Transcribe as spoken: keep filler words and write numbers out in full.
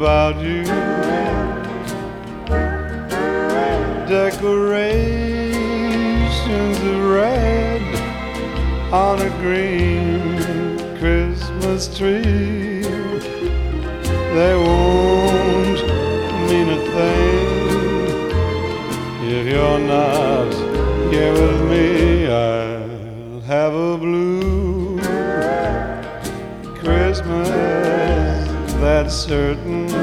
about you. Decorations of red on a green Christmas tree. They won't mean a thing if you're not here with me. I'll have a blue Christmas, that's certain.